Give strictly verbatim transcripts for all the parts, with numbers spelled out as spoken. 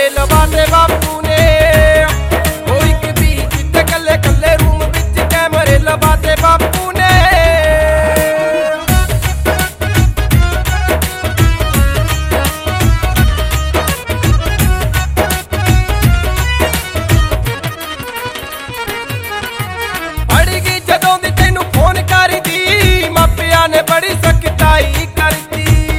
कैमरे लवाते बापू ने। ओ इक बीच ते कल्ले कल्ले रूम विच कैमरे लवाते बापू ने। अड़ी गई जदों दी तैनू फोन करदी मापिया ने बड़ी सख्ताई करदी।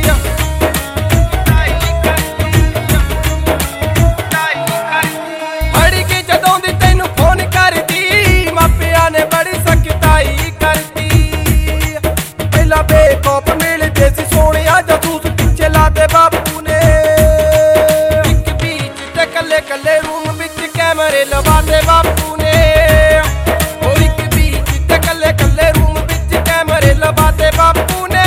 बेखौफ मिलदे सी सोहणिया जासूस पिछे लाते बापू ने। इक बीच ते कल्ले कल्ले रूम विच कैमरे लवाते बापू ने। ओ इक बीच ते कल्ले कल्ले रूम विच कैमरे लवाते बापू ने।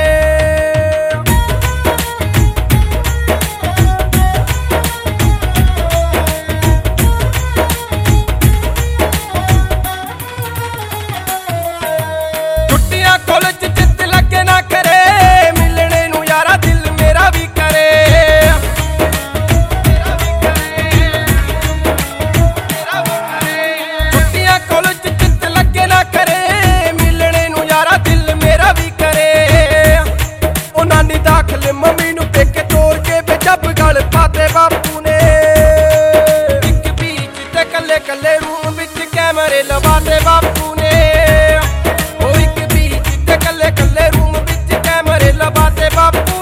छुट्टियां कॉलेज ना करे मिलने नू यारा दिल मेरा भी करे। छुट्टियां कॉलेज चित लगे ना करे मिलने नू यारा दिल मेरा भी करे। ओ नानी दाखिल मम्मी नू पेके तोड़ के बेजब गल पाते बापू ने। इक बीच ते कल्ले कल्ले रूम विच कैमरे लवाते बापू ने। ओ इक बीच ते कल्ले कल्ले रूम विच कैमरे लवाते बापू।